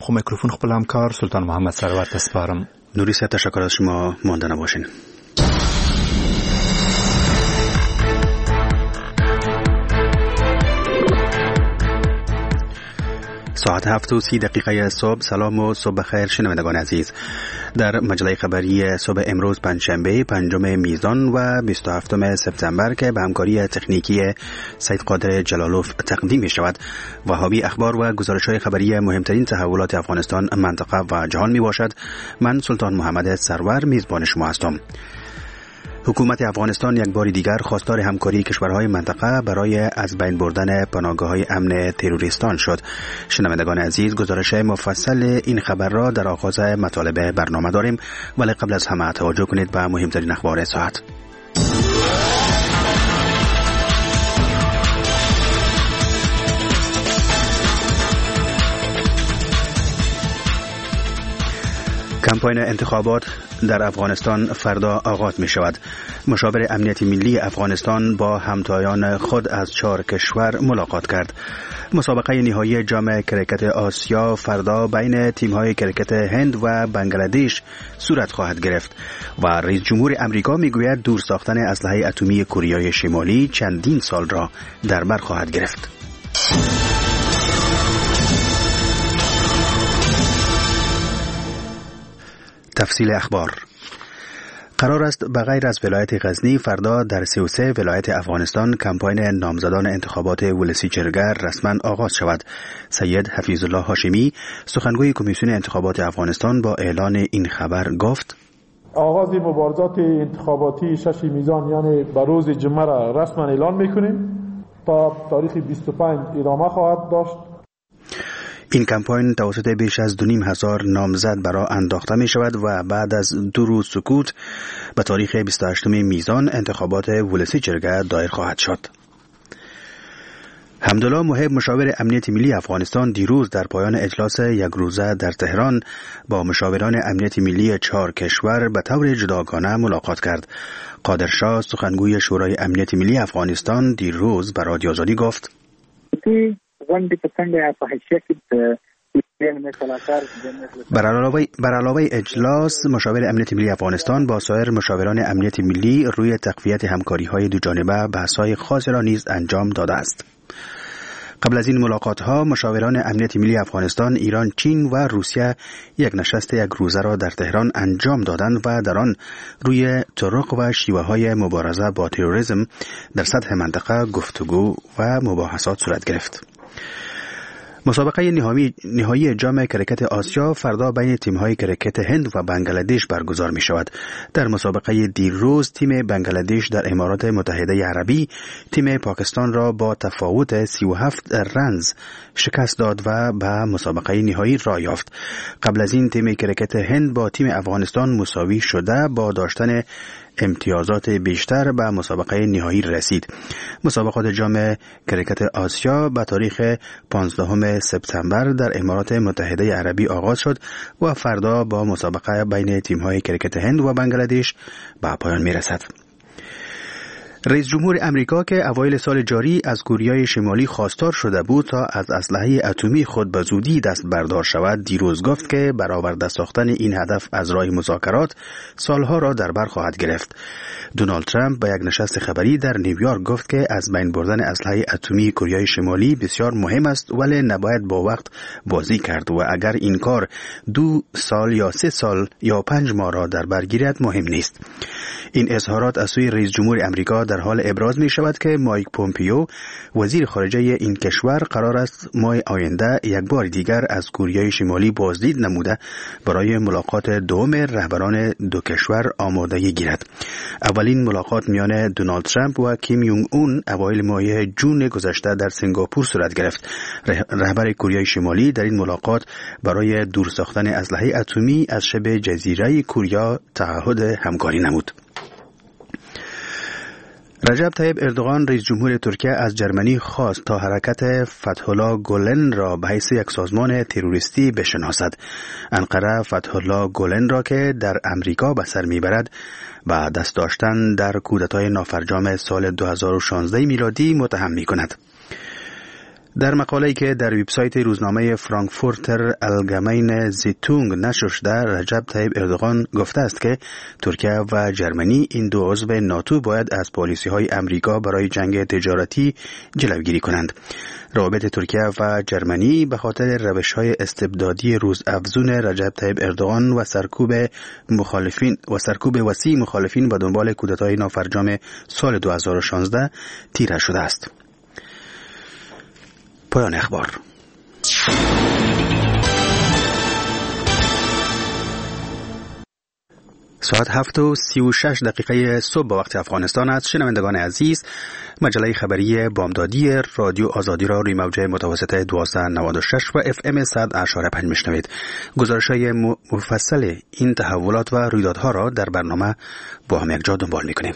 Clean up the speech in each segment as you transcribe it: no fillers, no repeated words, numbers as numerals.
خو میکروفون خپل همکار سلطان محمد سرور تسپارم. نوری صاحب تشکر از شما، مانده نباشین. ساعت 7:30 صبح. سلام و صبح خیر شنوندگان عزیز. در مجله خبری صبح امروز پنجشنبه 5 میزان و 27 سپتامبر که به همکاری تکنیکی سید قادر جلالوف تقدیم می شود، وهابی اخبار و گزارش‌های خبری مهمترین تحولات افغانستان، منطقه و جهان می باشد. من سلطان محمد سرور میزبان شما هستم. حکومت افغانستان یک بار دیگر خواستار همکاری کشورهای منطقه برای از بین بردن پناهگاه‌های امن تروریستان شد. شنوندگان عزیز، گزارش مفصل این خبر را در آغاز مطالب برنامه داریم، ولی قبل از همه توجه کنید به مهمترین اخبار ساعت. کمپاین انتخابات در افغانستان فردا آغاز می شود. مشاور امنیت ملی افغانستان با همتایان خود از 4 کشور ملاقات کرد. مسابقه نهایی جام کرکت آسیا فردا بین تیم‌های کرکت هند و بنگلادش صورت خواهد گرفت و رئیس جمهور امریکا میگوید دور ساختن اسلحه اتمی کره شمالی چندین سال را در بر خواهد گرفت. تفصیل اخبار. قرار است بغیر از ولایت غزنی فردا در 33 ولایت افغانستان کمپاین نامزدان انتخابات ولسی جرگه رسما آغاز شود. سید حفیظ الله هاشمی، سخنگوی کمیسیون انتخابات افغانستان، با اعلان این خبر گفت: آغاز مبارزات انتخاباتی 6 میزان یعنی به روز جمعه را رسما اعلان میکنیم تا تاریخ 25 ادامه خواهد داشت. این کمپاین توسط بیش از 2,500 نامزد برای انداخته می شود و بعد از 2 روز سکوت به تاریخ 28 میزان انتخابات ولسی جرگه دایر خواهد شد. حمدالله محب، مشاور امنیت ملی افغانستان، دیروز در پایان اجلاس یک روزه در تهران با مشاوران امنیت ملی 4 کشور به طور جداگانه ملاقات کرد. قادرشاه، سخنگوی شورای امنیت ملی افغانستان، دیروز به رادیو آزادی گفت: بر علاوه اجلاس، مشاور امنیت ملی افغانستان با سایر مشاوران امنیت ملی روی تقویت همکاری‌های دوجانبه بحث‌های خاصی را نیز انجام داده است. قبل از این ملاقات‌ها مشاوران امنیت ملی افغانستان، ایران، چین و روسیه یک نشست یک روزه را در تهران انجام دادند و در آن روی طرق و شیوه‌های مبارزه با تروریسم در سطح منطقه گفتگو و مباحثات صورت گرفت. مسابقه نهایی جام کرکت آسیا فردا بین تیم‌های کرکت هند و بنگلادش برگزار می شود. در مسابقه دیروز تیم بنگلادش در امارات متحده عربی تیم پاکستان را با تفاوت 37 رنز شکست داد و به مسابقه نهایی راه یافت. قبل از این تیم کرکت هند با تیم افغانستان مساوی شده با داشتن امتیازات بیشتر به مسابقه نهایی رسید. مسابقات جام کرکت آسیا به تاریخ 15 سپتامبر در امارات متحده عربی آغاز شد و فردا با مسابقه بین تیم‌های کرکت هند و بنگلادش به پایان می‌رسد. رئیس جمهور امریکا که اوایل سال جاری از کره شمالی خواستار شده بود تا از اسلحه اتمی خود به زودی دست بردار شود، دیروز گفت که برآورده ساختن این هدف از راه مذاکرات سالها را در بر خواهد گرفت. دونالد ترامپ به یک نشست خبری در نیویورک گفت که از بین بردن اسلحه اتمی کره شمالی بسیار مهم است، ولی نباید با وقت بازی کرد و اگر این کار 2 سال یا 3 سال یا 5 ماه را در بر گیرد مهم نیست. این اظهارات از سوی رئیس جمهور امریکا در حال ابراز می شود که مایک پومپیو، وزیر خارجه این کشور، قرار است ماه آینده یک بار دیگر از کره شمالی بازدید نموده برای ملاقات دوم رهبران دو کشور آمادگی گیرد. اولین ملاقات میان دونالد ترامپ و کیم یونگ اون اوایل ماه جون گذشته در سنگاپور صورت گرفت. رهبر کره شمالی در این ملاقات برای دور ساختن اسلحه اتمی از شبه جزیره کره تعهد همکاری نمود. رجب طیب اردوغان، رئیس جمهور ترکیه، از جرمنی خواست تا حرکت فتح الله گولن را به حیث یک سازمان تروریستی بشناسد. انقره فتح الله گولن را که در امریکا به سر میبرد و دست داشتن در کودتای نافرجام سال 2016 میلادی متهم میکند. در مقاله‌ای که در وبسایت روزنامه فرانکفورتر الگمین زیتونگ نشر شده، رجب طیب اردوغان گفته است که ترکیه و جرمنی، این دو عضو ناتو، باید از پالیسی‌های امریکا برای جنگ تجارتی جلوگیری کنند. روابط ترکیه و جرمنی به خاطر روش‌های استبدادی روزافزون رجب طیب اردوغان و سرکوب وسیع مخالفین و دنبال کودتای نافرجام سال 2016 تیره شده است. پایان اخبار. ساعت 7:36 صبح به وقت افغانستان است. شنوندگان عزیز، مجله خبری بامدادی رادیو آزادی را روی موج متوسط 1296 و FM 100.5 میشنوید. گزارش‌های مفصل این تحولات و رویدادها را در برنامه با هم یکجا دنبال می‌کنیم.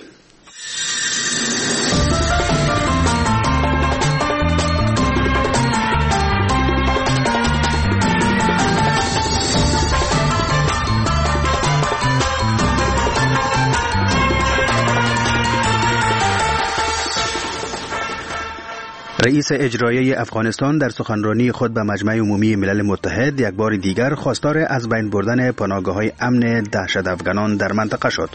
رئیس اجرایی افغانستان در سخنرانی خود به مجمع عمومی ملل متحد یک بار دیگر خواستار از بین بردن پناهگاه‌های امن دهشت افغانان در منطقه شد.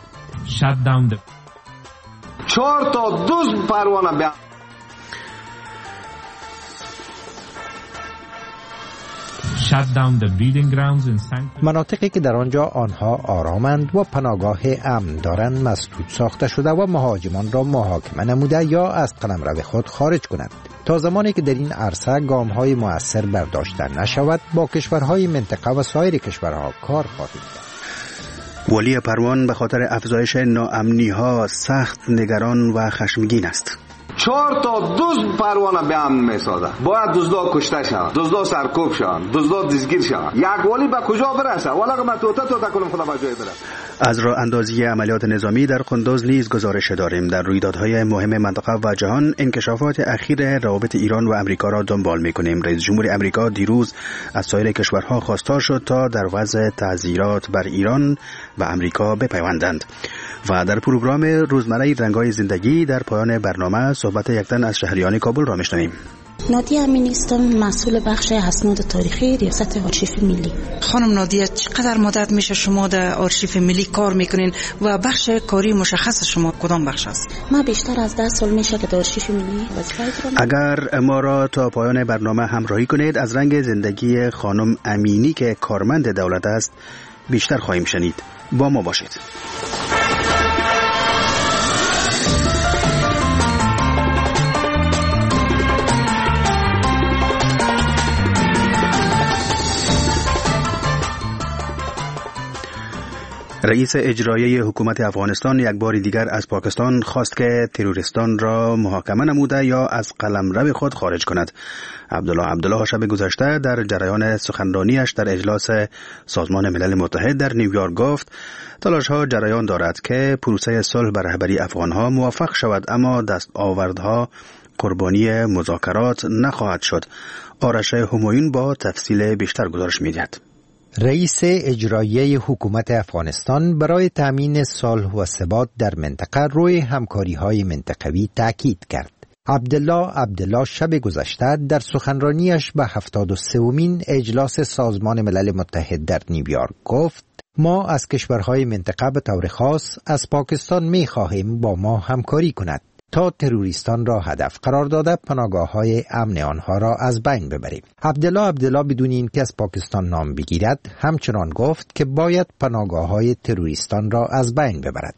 4 تا دوز پروانه به مناطقی که در آنجا آنها آرامند و پناهگاه امن دارند مسدود ساخته شده و مهاجمان را محاکمه نموده یا از قلمرو خود خارج کنند. تا زمانی که در این عرصه گام‌های مؤثر برداشته نشود، با کشورهای منطقه و سایر کشورها کار خواهیم کرد. ولی پروان به خاطر افزایش ناامنی‌ها سخت نگران و خشمگین است. 4 تا دوز پروانه به امن میسازه. باید دزدا کشته شوند، دزدا سرکوب شوند، دزدا دزگیر شوند. یک ولی به کجا برسه؟ والا ما توتا کنیم خدا به جای برسه. از راه اندازی عملیات نظامی در قندوز نیز گزارش داریم. در رویدادهای مهم منطقه و جهان انکشافات اخیر روابط ایران و امریکا را دنبال می‌کنیم. رئیس جمهور امریکا دیروز از سایر کشورها خواستار شد تا در وضع تعزیرات بر ایران و امریکا بپیوندند. و در پروگرام روزمره رنگ‌های زندگی در پایان برنامه صحبت یک تن از شهریان کابل را میشنویم. نادیه امینی هستم، مسئول بخش اسناد تاریخی ریاست آرشیف ملی. خانم نادیه، چقدر مدت میشه شما در آرشیف ملی کار میکنین و بخش کاری مشخص شما کدام بخش است؟ ما بیشتر از 10 سال میشه که در آرشیف ملی وظیفه اجرا. اگر ما را تا پایان برنامه همراهی کنید، از رنگ زندگی خانم امینی که کارمند دولت است بیشتر خواهیم شنید. با ما باشید. رئیس اجرایی حکومت افغانستان یک بار دیگر از پاکستان خواست که تروریستان را محاکمه نموده یا از قلمرو خود خارج کند. عبدالله شب گذشته در جریان سخنرانیش در اجلاس سازمان ملل متحد در نیویورک گفت تلاش‌ها جریان دارد که پروسه صلح بر رهبری افغان‌ها موفق شود، اما دستاوردها قربانی مذاکرات نخواهد شد. آرش همایون با تفصیل بیشتر گزارش می‌دهد. رئیس اجرایی حکومت افغانستان برای تامین صلح و ثبات در منطقه روی همکاری‌های منطقوی تاکید کرد. عبدالله شب گذشته در سخنرانیش به 73مین اجلاس سازمان ملل متحد در نیویورک گفت ما از کشورهای منطقه به طور خاص از پاکستان می‌خواهیم با ما همکاری کند تا تروریستان را هدف قرار داده پناهگاه‌های امن آنها را از بین ببریم. عبدالله بدون اینکه از پاکستان نام بگیرد همچنان گفت که باید پناهگاه‌های تروریستان را از بین ببرد.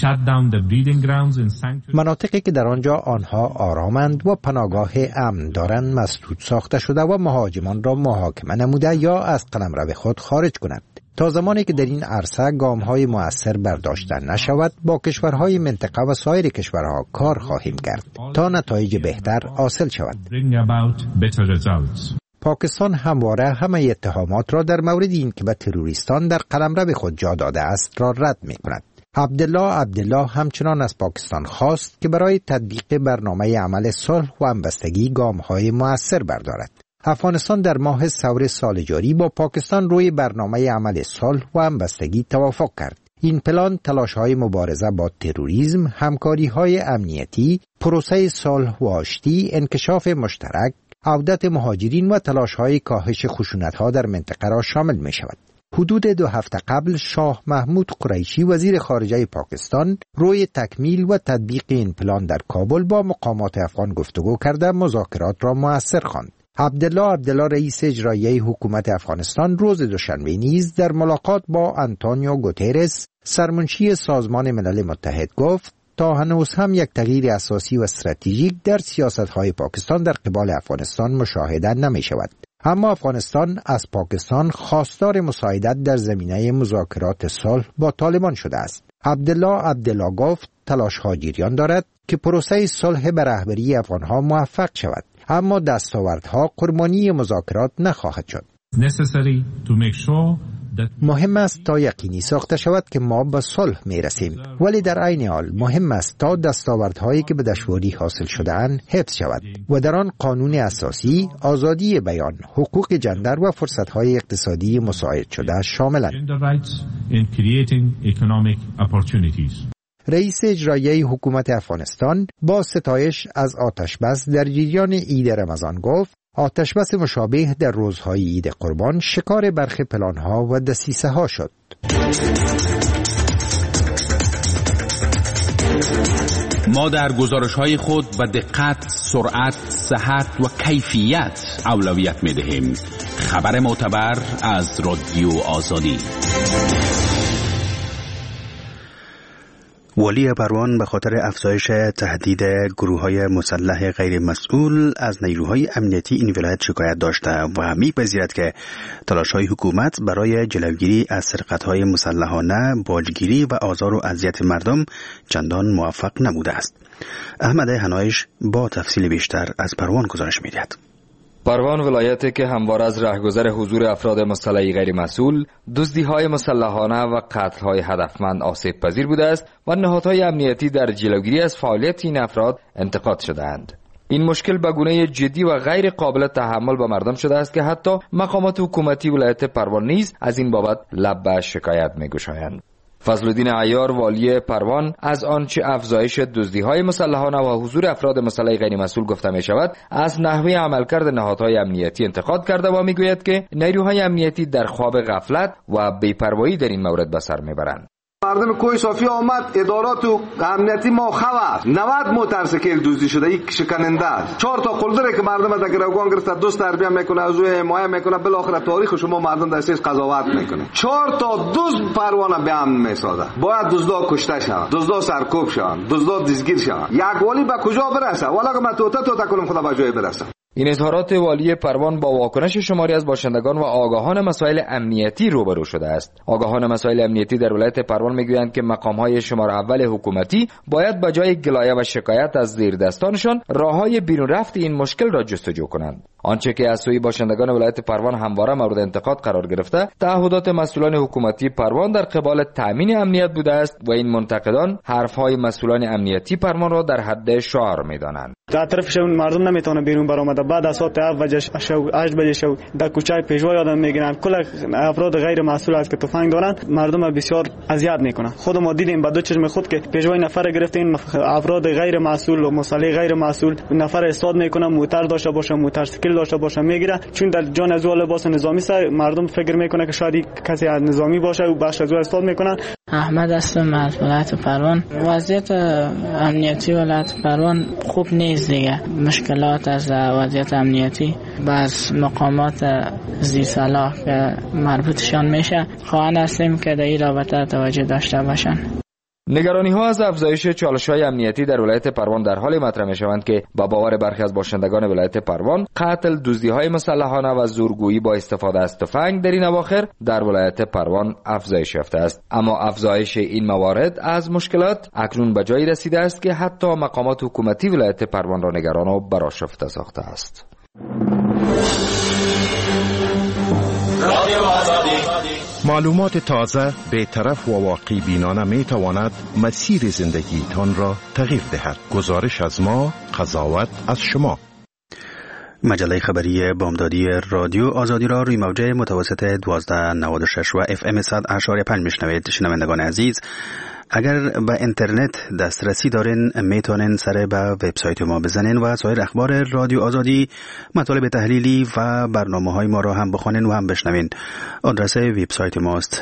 مناطقی که در آنجا آنها آرامند و پناهگاه امن دارند مسدود ساخته شده و مهاجمان را محاکمه نموده یا از قلمرو خود خارج کند. تا زمانی که در این عرصه گام‌های مؤثر برداشته نشود، با کشورهای منطقه و سایر کشورها کار خواهیم کرد تا نتایج بهتر حاصل شود. پاکستان همواره همه اتهامات را در مورد این که به تروریستان در قلمرو خود جا داده است را رد می‌کند. عبدالله همچنان از پاکستان خواست که برای تطبیق برنامه عمل صلح و همبستگی گام‌های مؤثر بردارد. افغانستان در ماه ثور سال جاری با پاکستان روی برنامه عمل صلح و همبستگی توافق کرد. این پلان تلاش‌های مبارزه با تروریسم، همکاری‌های امنیتی، پروسه صلح و آشتی، انکشاف مشترک، عودت مهاجرین و تلاش‌های کاهش خشونت‌ها در منطقه را شامل می‌شود. حدود 2 هفته قبل شاه محمود قریشی وزیر خارجه پاکستان روی تکمیل و تطبیق این پلان در کابل با مقامات افغان گفتگو کرده مذاکرات را مؤثر خواند. عبدالله رئیس اجرایی حکومت افغانستان روز دوشنبه نیز در ملاقات با آنتونیو گوترس سرمنشی سازمان ملل متحد گفت تا هنوز هم یک تغییر اساسی و استراتژیک در سیاست‌های پاکستان در قبال افغانستان مشاهده نمی شود. اما افغانستان از پاکستان خواستار مساعدت در زمینه مذاکرات صلح با طالبان شده است. عبدالله گفت تلاش‌ها جریان دارد که پروسه صلح به رهبری افغان‌ها موفق شود، اما دستاوردها قربانی مذاکرات نخواهد شد. مهم است تا یقینی ساخته شود که ما به صلح می رسیم، ولی در عین حال مهم است تا دستاوردهایی که به دشواری حاصل شده‌اند حفظ شود و در آن قانون اساسی، آزادی بیان، حقوق جندر و فرصت‌های اقتصادی مساعد شده شاملند. رئیس اجرایی حکومت افغانستان با ستایش از آتشبس در جریان عید رمضان گفت آتشبس مشابه در روزهای عید قربان شکار برخی پلان‌ها و دسیسه‌ها شد. ما در گزارش‌های خود به دقت، سرعت، صحت و کیفیت اولویت می‌دهیم. خبر معتبر از رادیو آزادی. والی پروان به خاطر افزایش تهدید گروه‌های مسلح غیر مسئول از نیروهای امنیتی این ولایت شکایت داشته و می‌پذیرد که تلاش‌های حکومت برای جلوگیری از سرقت‌های مسلحانه، باجگیری و آزار و اذیت مردم چندان موفق نبوده است. احمد حنایش با تفصیل بیشتر از پروان گزارش می‌دهد. پروان ولایتی که همواره از رهگذر حضور افراد مسلح غیر مسئول، دزدی‌های مسلحانه و قتل‌های هدفمند آسیب پذیر بوده است و نهادهای امنیتی در جلوگیری از فعالیت این افراد انتقاد شده‌اند. این مشکل به گونه جدی و غیر قابل تحمل به مردم شده است که حتی مقامات حکومتی ولایت پروان نیز از این بابت لب به شکایت می‌گشایند. فضلالدین عیار والی پروان از آنچه افزایش دزدی‌های مسلحانه و حضور افراد مسلح غیر مسئول گفته می شود از نحوه عملکرد نهادهای امنیتی انتقاد کرده و میگوید که نیروهای امنیتی در خواب غفلت و بی‌پروایی در این مورد به سر میبرند. مردم کوی صافی آمد ادارات و امنیتی ما خبر 90 موتورسیکل دزدی شده، یک شکننده 4 تا قلدره که مردم از گروگان گرفته دوست تربیت میکنه، از او حمایت میکنه، بالاخره تاریخ شما مردم دستش قضاوت میکنه. 4 تا دزد پروانه به امن میسازه. باید دزدا کشته شوند، دزدا سرکوب شوند، دزدا دزگیر شوند. یک والی به کجا برسه؟ والا من توتا کنم خدا به جای برسه. این اظهارات والی پروان با واکنش شماری از باشندگان و آگاهان مسائل امنیتی روبرو شده است. آگاهان مسائل امنیتی در ولایت پروان میگویند که مقام‌های شماره اول حکومتی باید به جای گلایه و شکایت از زیردستانشان راههای بیرون رفت این مشکل را جستجو کنند. آنچه که از سوی باشندگان ولایت پروان همواره مورد انتقاد قرار گرفته، تعهدات مسئولان حکومتی پروان در قبال تامین امنیت بوده است و این منتقدان حرفهای مسئولان امنیتی پروان را در حد شعار می‌دانند. در طرفش مردم نمیتونه بیرون برآمده. بعد از ساعت 8 بجه شو در کوچه پیشوای آدم میگیرن. کل افراد غیر مسئول است که تفنگ دارن مردم بسیار اذیت میکنن. خود ما دیدیم با دو چشم خود که پیشوای نفر گرفتین افراد غیر مسئول و مسلح غیر مسئول نفر استاد میکنه، موتور داشته باشه، موتورسیکل داشته باشه میگیره، چون در جان از لباس نظامی سر مردم فکر میکنه که شاید کسی از نظامی باشه و باشه از استاد میکنن. احمد هستم از ولایت پروان. وضعیت امنیتی ولایت پروان خوب نیست دیگه. مشکلات از وضعیت امنیتی باز مقامات زیر صلاح که مربوطشان میشه خواهان هستیم که در این رابطه توجه داشته باشن. نگرانی ها از افزایش چالش‌های امنیتی در ولایت پروان در حالی مطرح می‌شوند که با باور برخی از باشندگان ولایت پروان قتل، دزدی‌های مسلحانه و زورگویی با استفاده از تفنگ در این اواخر در ولایت پروان افزایش یافته است. اما افزایش این موارد از مشکلات اکنون به جایی رسیده است که حتی مقامات حکومتی ولایت پروان را نگران و برآشفته ساخته است. معلومات تازه، بی‌طرف و واقعی بینانه می تواند مسیر زندگیتان را تغییر دهد. گزارش از ما، قضاوت از شما. مجله خبری بامدادی رادیو آزادی را روی موج متوسط 1296 و FM 100.5 میشنوید. شنوندگان عزیز، اگر به اینترنت دسترسی دارین میتونین سر به وبسایت ما بزنین و سایر اخبار رادیو آزادی، مطالب تحلیلی و برنامه‌های ما را هم بخونین و هم بشنوین. آدرس وبسایت ماست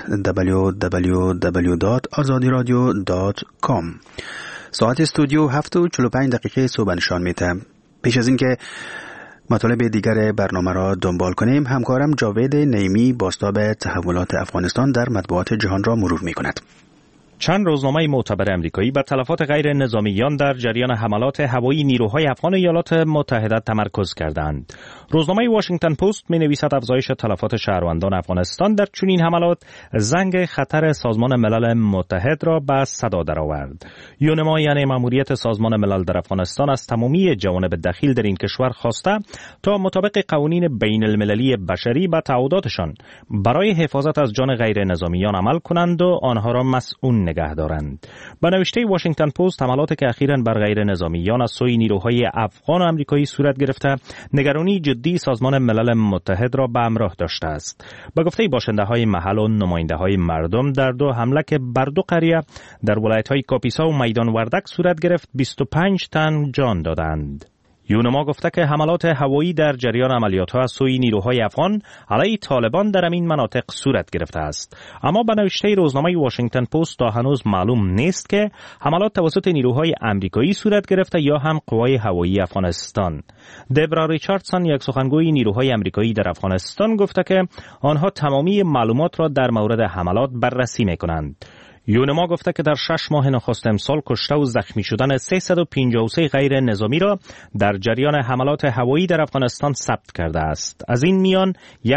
www.azadiradio.com. ساعت استودیو 7:45 صبح نشان میده. پیش از اینکه مطالب دیگر برنامه را دنبال کنیم، همکارم جاوید نعیمی بازتاب تحولات افغانستان در مطبوعات جهان را مرور می کند. چند روزنامه معتبر امریکایی بر تلفات غیر نظامیان در جریان حملات هوایی نیروهای افغان ایالات متحده تمرکز کردند. روزنامه واشنگتن پست می نویسد افزایش تلفات شهروندان افغانستان در چنین حملات زنگ خطر سازمان ملل متحد را به صدا درآورد. یونما یعنی مأموریت سازمان ملل در افغانستان از تمامی جوانب دخیل در این کشور خواسته تا مطابق قوانین بین المللی بشری و تعهداتشان برای حفاظت از جان غیر نظامیان عمل کنند و آنها را مسئول نگه دارند. به نوشته واشنگتن پست، حملاتی که اخیراً بر غیر نظامیان از سوی نیروهای افغان و آمریکایی صورت گرفته، نگرانی جدی سازمان ملل متحد را به همراه داشته است. به گفته باشنده‌های محل و نماینده‌های مردم، در دو حمله که بر دو قریه در ولایت‌های کاپیسا و میدان وردک صورت گرفت، 25 تن جان دادند. یونما گفته که حملات هوایی در جریان عملیات‌ها از سوی نیروهای افغان علیه طالبان در این مناطق صورت گرفته است. اما به نوشته روزنامه واشنگتن پست تا هنوز معلوم نیست که حملات توسط نیروهای آمریکایی صورت گرفته یا هم قوای هوایی افغانستان. دبرا ریچاردسون، یک سخنگوی نیروهای آمریکایی در افغانستان، گفته که آنها تمامی معلومات را در مورد حملات بررسی می‌کنند. یونما گفته که در 6 ماه نخست امسال کشته و زخمی شدن 353 غیر نظامی را در جریان حملات هوایی در افغانستان ثبت کرده است. از این میان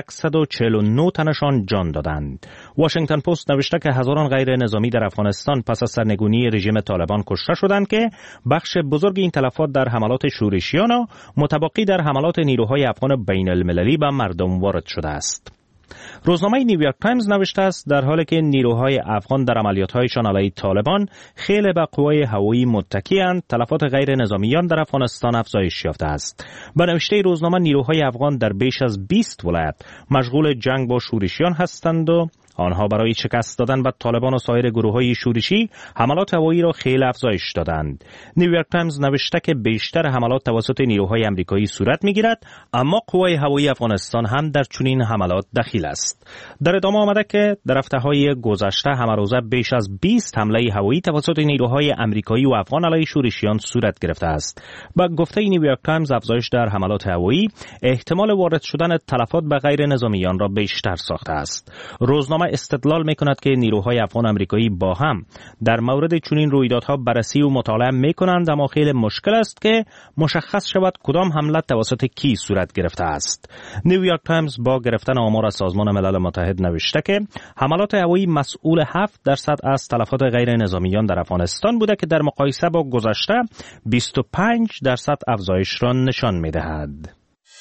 149 تنشان جان دادند. واشنگتن پست نوشته که هزاران غیر نظامی در افغانستان پس از سرنگونی رژیم طالبان کشته شدند که بخش بزرگ این تلفات در حملات شورشیان و متبقی در حملات نیروهای افغان بین المللی به مردم وارد شده است. روزنامه نیویورک تایمز نوشته است در حالی که نیروهای افغان در عملیات‌هایشان علیه طالبان خیلی به قوای هوایی متکی‌اند، تلفات غیر نظامیان در افغانستان افزایش یافته است. به نوشته روزنامه، نیروهای افغان در بیش از 20 ولایت مشغول جنگ با شورشیان هستند و آنها برای شکست دادن به طالبان و سایر گروه‌های شورشی حملات هوایی را خیلی افزایش دادند. نیویورک تایمز نوشته که بیشتر حملات توسط نیروهای آمریکایی صورت می‌گیرد، اما قوای هوایی افغانستان هم در چنین حملات دخیل است. در ادامه آمده که در هفته‌های گذشته همه روزه بیش از 20 حمله هوایی توسط نیروهای آمریکایی و افغان علیه شورشیان صورت گرفته است. با گفته نیویورک تایمز، افزایش در حملات هوایی احتمال وارد شدن تلفات به غیر نظامیان را بیشتر ساخته است. روزنامه استدلال می‌کند که نیروهای افغان آمریکایی با هم در مورد چنین رویدادها بررسی و مطالعه می‌کنند، اما خیلی مشکل است که مشخص شود کدام حمله توسط کی صورت گرفته است. نیویورک تایمز با گرفتن آمار از سازمان ملل متحد نوشته که حملات هوایی مسئول 7% از تلفات غیر نظامیان در افغانستان بوده که در مقایسه با گذشته 25% افزایش را نشان می‌دهد.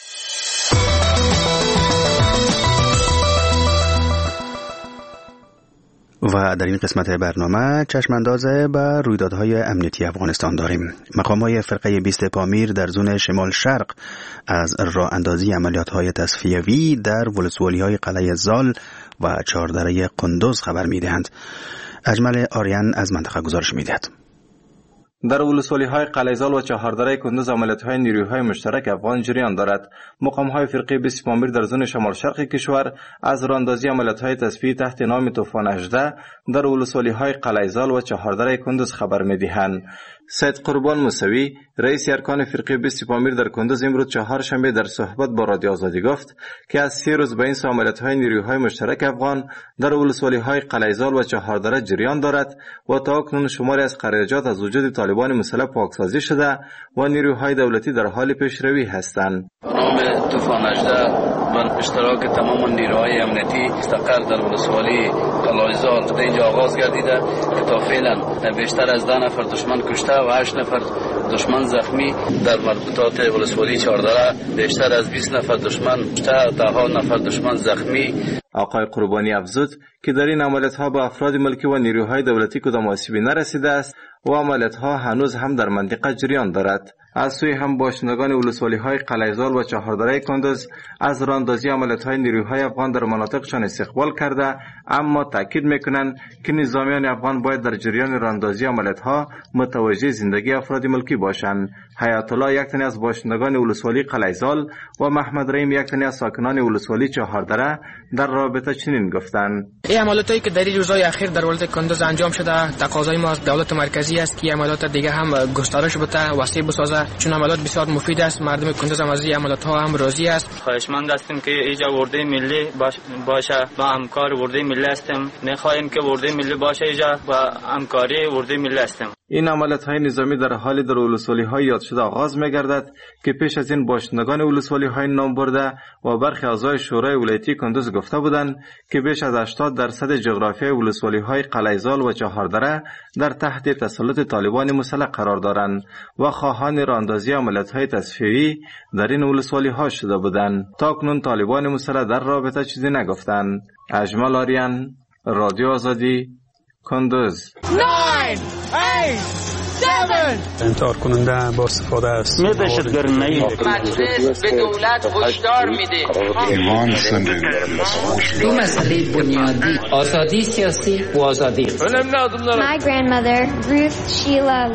و در این قسمت برنامه چشمانداز به رویدادهای امنیتی افغانستان داریم. مقام‌های فرقه 20 پامیر در زون شمال شرق از راه اندازی عملیات‌های تصفیوی در ولسوالی‌های قلعه زال و چهاردره قندوز خبر می‌دهند. اجمل آریان از منطقه گزارش می‌دهد. در ولسوالی‌های قلعه زال و چهاردره کندوز عملیات‌های نیروهای مشترک افغان جریان دارد. مقام‌های فرقه 20 پامیر در زون شمال شرق کشور از راه‌اندازی عملیات‌های تصفیه‌ای تحت نام طوفان 18 در ولسوالی‌های قلعه زال و چهاردره کندوز خبر می‌دهند. سید قربان موسوی، رئیس ارکان فرقه 20 پامیر در کندوز، امروز چهارشنبه در صحبت با رادیو آزادی گفت که از 3 روز به این سو عملیات‌های نیروهای مشترک افغان در ولسوالی‌های قلعه زال و چهاردره جریان دارد و تا اکنون شماری از خراجات از وجود طالبان مسلح پاکسازی شده و نیروهای دولتی در حال پیشروی هستند. نام طوفان 18 بر اشتراک تمام نیروهای امنیتی مستقر در ولسوالی قلعه زال در اینجا آغاز گردیده که تا فعلا بیشتر از 10 نفر دشمن کشته و 8 نفر دشمن زخمی. در مربوطات ولسوالی چهاردره بیشتر از 20 نفر دشمن کشته و 10 نفر دشمن زخمی. آقای قربانی افزود که در این عملیات‌ها به افراد ملکی و نیروهای دولتی کدام آسیبی نرسیده است و عملیات‌ها هنوز هم در منطقه جریان دارد. از سوی هم باشندگان ولسوالی‌های قلعه‌زال و چهاردره کندز از راندازی عملیات‌های نیروهای افغان در مناطقشان استقبال کرده، اما تاکید می‌کنند که نظامیان افغان باید در جریان راندازی عملیات‌ها متوجه زندگی افراد ملکی باشند. حیات الله یک تن از باشندگان ولسوالی قلعه‌زال و محمد رحیم یک تن از ساکنان ولسوالی چهاردره در رابطه چنین گفتند: این عملیاتی که در این روزهای اخیر در ولایت کندز انجام شده، تقاضای ما از دولت مرکزی است که عملیات دیگه هم گسترش بده، وسیع بسازه، چون عملیات بسیار مفید است. مردم کندز هم از این عملیات ها هم راضی است. خواهشمند هستیم که اینجا ورده ملی باشه، با همکار ورده ملی هستیم. می‌خواهیم که ورده ملی باشه اینجا و همکاری ورده ملی هستیم. این عملیات‌های نظامی در حالی در ولسوالی‌های یاد شده آغاز می‌گردد که پیش از این باشندگان ولسوالی‌های نام برده و برخی اعضای شورای ولایتی کندز گفته بودند که بیش از 80% جغرافیای ولسوالی‌های قلعه‌زال و چهاردره در تحت تسلط طالبان مسلح قرار دارند و خواهان راندازی عملیات‌های تصفیه‌ای در این ولسوالی‌ها شده بودند. تاکنون طالبان مسلح در رابطه چیزی نگفتند. اجمل آریان، رادیو آزادی، کندز. 9 8 7 انتحار کننده با استفاده است. مجلس به دولت هشدار میده. دو مسئله بنیادی: آزادی سیاسی و آزادی. My grandmother Ruth Sheila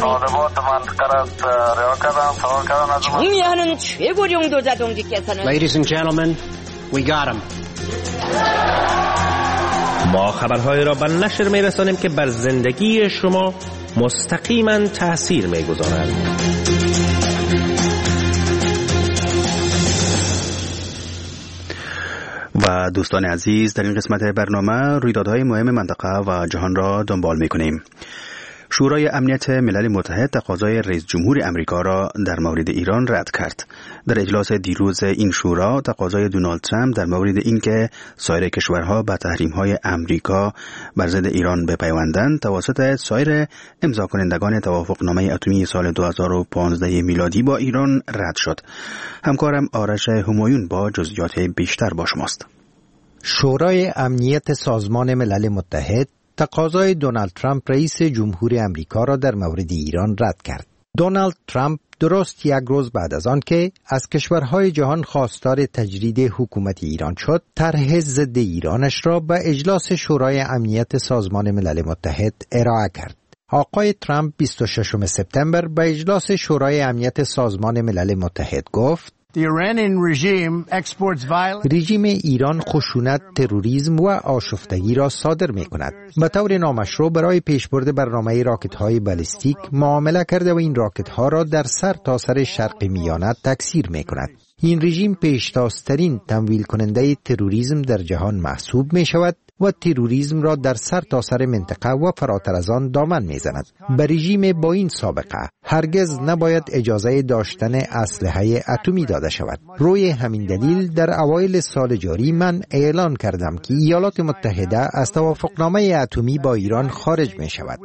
정리하는 최고령 도자동지께서는 Ladies and gentlemen, we got him. ما خبرهای را به نشر می‌رسانیم که بر زندگی شما مستقیما تأثیر می‌گذارند. و دوستان عزیز، در این قسمت برنامه رویدادهای مهم منطقه و جهان را دنبال می‌کنیم. شورای امنیت ملل متحد تقاضای رئیس جمهور امریکا را در مورد ایران رد کرد. در اجلاس دیروز این شورا تقاضای دونالد ترامپ در مورد اینکه سایر کشورها به تحریم‌های امریکا بر ضد ایران بپیوندند توسط سایر امضا کنندگان توافقنامه اتمی سال 2015 میلادی با ایران رد شد. همکارم آرش همایون با جزئیات بیشتر با شماست. شورای امنیت سازمان ملل متحد تقاضای دونالد ترامپ رئیس جمهور امریکا را در مورد ایران رد کرد. دونالد ترامپ درست یک روز بعد از آن که از کشورهای جهان خواستار تجدید حکومت ایران شد، طرح ضد ایرانش را به اجلاس شورای امنیت سازمان ملل متحد ارائه کرد. آقای ترامپ 26 سپتامبر به اجلاس شورای امنیت سازمان ملل متحد گفت: رژیم ایران خشونت، تروریسم و آشفتگی را صادر می کند. به طور نامشروع برای پیشبرد برنامه راکت های بالستیک معامله کرده و این راکت ها را در سرتاسر شرق میانه تکثیر می کند. این رژیم پیشتازترین تمویل کننده تروریسم در جهان محسوب می شود و تروریسم را در سرتاسر منطقه و فراتر از آن دامن می‌زند. به رژیم با این سابقه هرگز نباید اجازه داشتن اسلحه اتمی داده شود. روی همین دلیل در اوایل سال جاری من اعلان کردم که ایالات متحده از توافقنامه اتمی با ایران خارج می‌شود.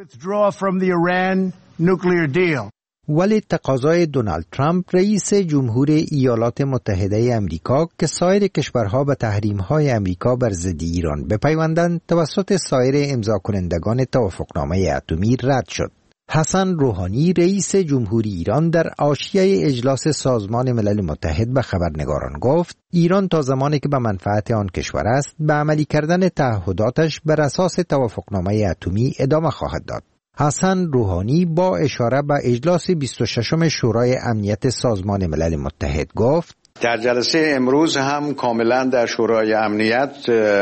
ولی تقاضای دونالد ترامپ رئیس جمهور ایالات متحده امریکا که سایر کشورها به تحریم‌های امریکا بر ضد ایران بپیوندند توسط سایر امضا کنندگان توافقنامه اتمی رد شد. حسن روحانی رئیس جمهوری ایران در حاشیه اجلاس سازمان ملل متحد به خبرنگاران گفت: ایران تا زمانی که به منفعت آن کشور است به عملی کردن تعهداتش بر اساس توافقنامه اتمی ادامه خواهد داد. حسن روحانی با اشاره به اجلاس 26 شورای امنیت سازمان ملل متحد گفت: در جلسه امروز هم کاملا در شورای امنیت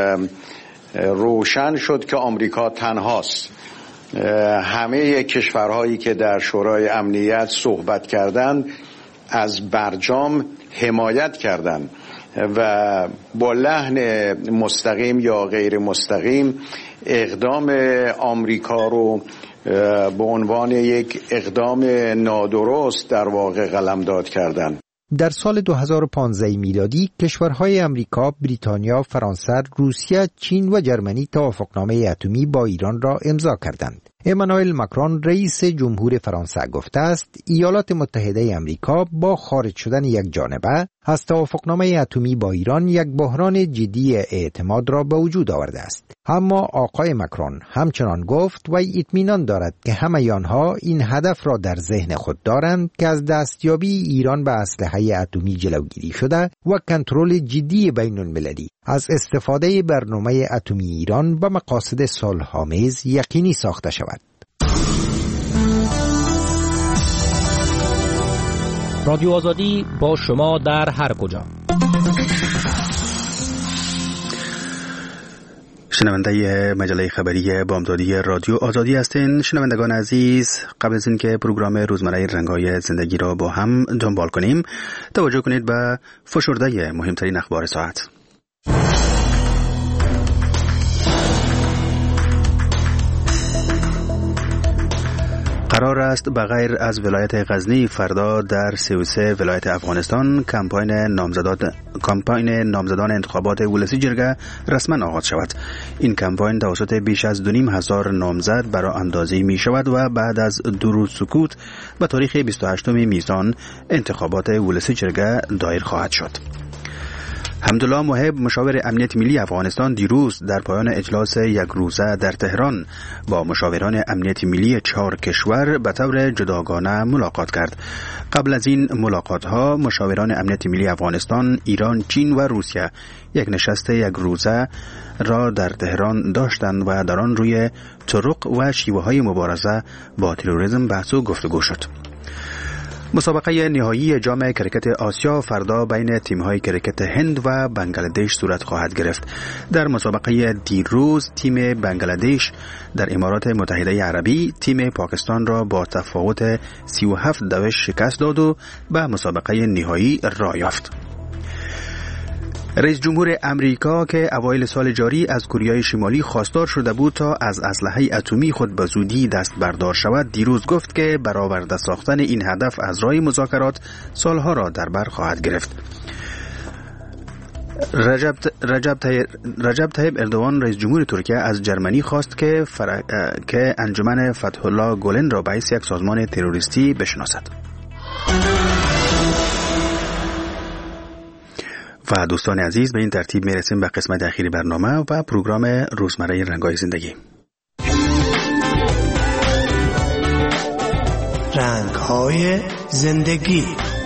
روشن شد که آمریکا تنهاست. همه کشورهایی که در شورای امنیت صحبت کردند از برجام حمایت کردند و با لحن مستقیم یا غیر مستقیم اقدام آمریکا رو به عنوان یک اقدام نادرست در واقع قلمداد کردند. در سال 2015 میلادی کشورهای امریکا، بریتانیا، فرانسه، روسیه، چین و جرمنی توافقنامه اتمی با ایران را امضا کردند. امانوئل ماکرون رئیس جمهور فرانسه گفته است ایالات متحده امریکا با خارج شدن یک جانبه از توافقنامه اتمی با ایران یک بحران جدی اعتماد را به وجود آورده است. اما آقای مکرون همچنان گفت و اطمینان دارد که همه آنها این هدف را در ذهن خود دارند که از دستیابی ایران به اسلحه اتمی جلوگیری شده و کنترل جدی بین المللی از استفاده برنامه اتمی ایران به مقاصد صلح‌آمیز یقینی ساخته شود. رادیو آزادی با شما در هر کجا. شنونده مجله خبری بامدادی رادیو آزادی هستین. شنوندگان عزیز، قبل از اینکه پروگرام روزمره رنگ‌های زندگی را با هم دنبال کنیم، توجه کنید به فشرده مهمترین اخبار ساعت. قرار است بغیر از ولایت غزنی فردا در 33 ولایت افغانستان کمپاین نامزدان انتخابات ولسی جرگه رسما آغاز شود. این کمپاین توسط بیش از 2,500 نامزد برای اندازی می شود و بعد از 2 روز سکوت به تاریخ 28 میزان انتخابات ولسی جرگه دایر خواهد شد. حمدالله محب مشاور امنیت ملی افغانستان دیروز در پایان اجلاس یک روزه در تهران با مشاوران امنیت ملی 4 کشور به طور جداگانه ملاقات کرد. قبل از این ملاقات ها مشاوران امنیت ملی افغانستان، ایران، چین و روسیه یک نشست یک روزه را در تهران داشتند و در آن روی طرق و شیوه های مبارزه با تروریسم بحث و گفتگو شد. مسابقه نهایی جام کرکت آسیا فردا بین تیم‌های کرکت هند و بنگلادش صورت خواهد گرفت. در مسابقه دیروز تیم بنگلادش در امارات متحده عربی تیم پاکستان را با تفاوت 37 شکست داد و به مسابقه نهایی راه یافت. رئیس جمهور امریکا که اوایل سال جاری از کره شمالی خواستار شده بود تا از اسلحه اتمی خود به زودی دست بردار شود، دیروز گفت که برآورده ساختن این هدف از راه مذاکرات سالها را در بر خواهد گرفت. رجب طیب اردوغان رئیس جمهور ترکیه از جرمنی خواست که انجمن فتح الله گولن را به حیث یک سازمان تروریستی بشناسد. و دوستان عزیز، به این ترتیب میرسیم به قسمت اخیری برنامه و پروگرام روزمره رنگ‌های زندگی. رنگ‌های زندگی.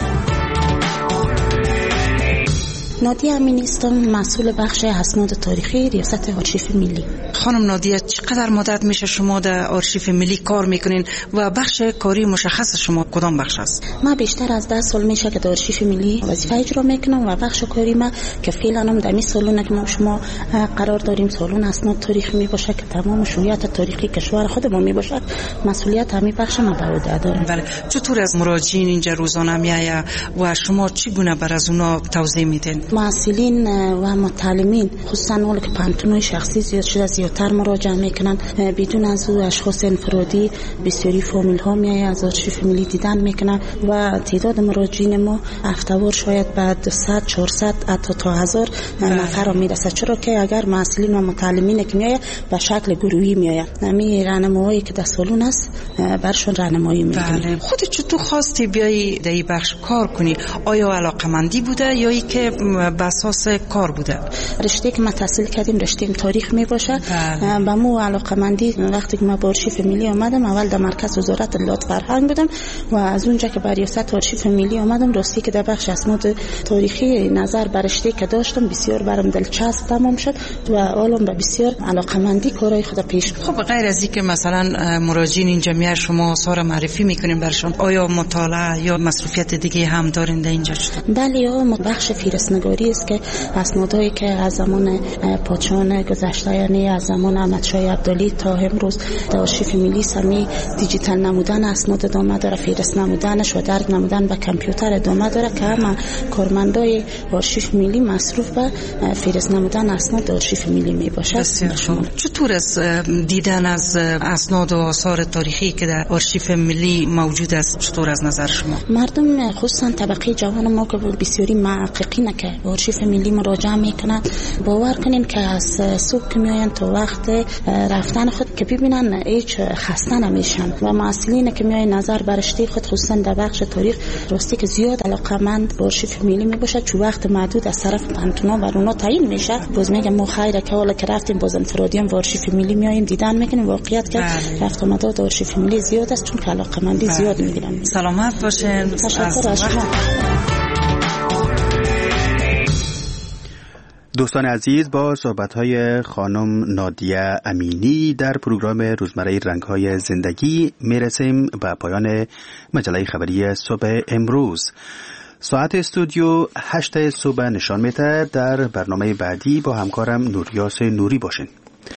نادیه امینی هستم، مسئول بخش اسناد تاریخی ریاست آرشیو ملی. خانم نادیه، چقدر مدت میشه شما در آرشیو ملی کار میکنین و بخش کاری مشخص شما کدام بخش است؟ ما بیشتر از 10 سال میشه که در آرشیو ملی وظیفه اجرا میکنم و بخش کاری ما که فعلا هم در این سالن که شما قرار داریم سالن اسناد تاریخی میباشه که تمام شروعات تاریخی کشور خودمون میباشه، مسئولیت همین بخش ما به عهده داریم. بله، چطور از مراجعین اینجا روزانه میآید و شما چگونه بر از اونا توضیح میدین؟ معلمین و متعلمین خصوصا اون که پانتون شخصی زیادتر مراجعه میکنن، بدون از او اشخاص انفرادی بسیاری فامیل ها میای از آرشیو ملی دیدن میکنن و تعداد مراجعین ما هفته‌وار شاید بعد 100 400 حتی تا 1000 نفر میرسه، چرا که اگر معلمین و متعلمین که میای به شکل گروهی میای، همین راهنمایی که در سالن است برشون راهنمایی میکنیم. بله. خودت چطور خواستی بیای در این بخش کار کنی؟ آیا علاقمندی بوده یا ای که به اساس کار بوده؟ رشته که ما تحصیل کردیم رشته تاریخ می باشه. با مو علاقمندی وقتی که ما با آرشیو ملی آمدم، اول در مرکز وزارت اطلاعات فرهنگ بودم و از اونجا که بر ریاست آرشیو ملی آمدم، راستی که در بخش اسناد تاریخی نظر بر رشته که داشتم بسیار برام دلچسب تمام شد و حالم به بسیار علاقمندی کارهای خود پیش. خب غیر از اینکه مثلا مراجعین این جمعیت شما آثار معرفی میکنین برشون، آیا مطالعه یا مصروفیت دیگه هم دارین در اینجا؟ بله، بخش فهرست‌نگاری است که اسنادایی که از زمان پادشاهان گذشته، یعنی از زمان احمدشاه عبدالی تا امروز در آرشیو ملی سمی دیجیتال نمودن اسناد ادامه داره، فهرست نمودنش و درج نمودن به کامپیوتر ادامه داره که همه کارمندای آرشیو ملی مصروف به فهرست نمودن اسناد آرشیو ملی می باشه. چطور از دیدن از اسناد و آثار تاریخی که در آرشیو ملی موجود است، چطور از نظر شما؟ مردم خصوصا طبقه جوان ما که بسیاری محققین که به آرشیو ملی مراجعه میکنن. باور کنین که از صبح که میاین تا وقت رفتن خود که ببینن هیچ خسته نمیشن و مسئولین که میاین نظر برشته خود خصوصا در بخش تاریخ راستی که زیاد علاقمند به آرشیو ملی میباشه، چون وقت محدود از طرف پانتونا و رونا تعیین میشه. باز میگم ما خیره که حالا که رفتیم باز انفرادیان به آرشیو ملی میایم دیدن میکنیم، واقعیت که رفت آمدات آرشیو ملی زیاد است چون که علاقمندی زیاد میگیرن. سلامت باشین. تشکر از شما. دوستان عزیز، با صحبت‌های خانم نادیه امینی در پروگرام روزمره رنگ‌های زندگی میرسیم به پایان مجله خبری صبح امروز. ساعت استودیو 8 صبح نشان میده. در برنامه بعدی با همکارم نوریاس نوری باشین.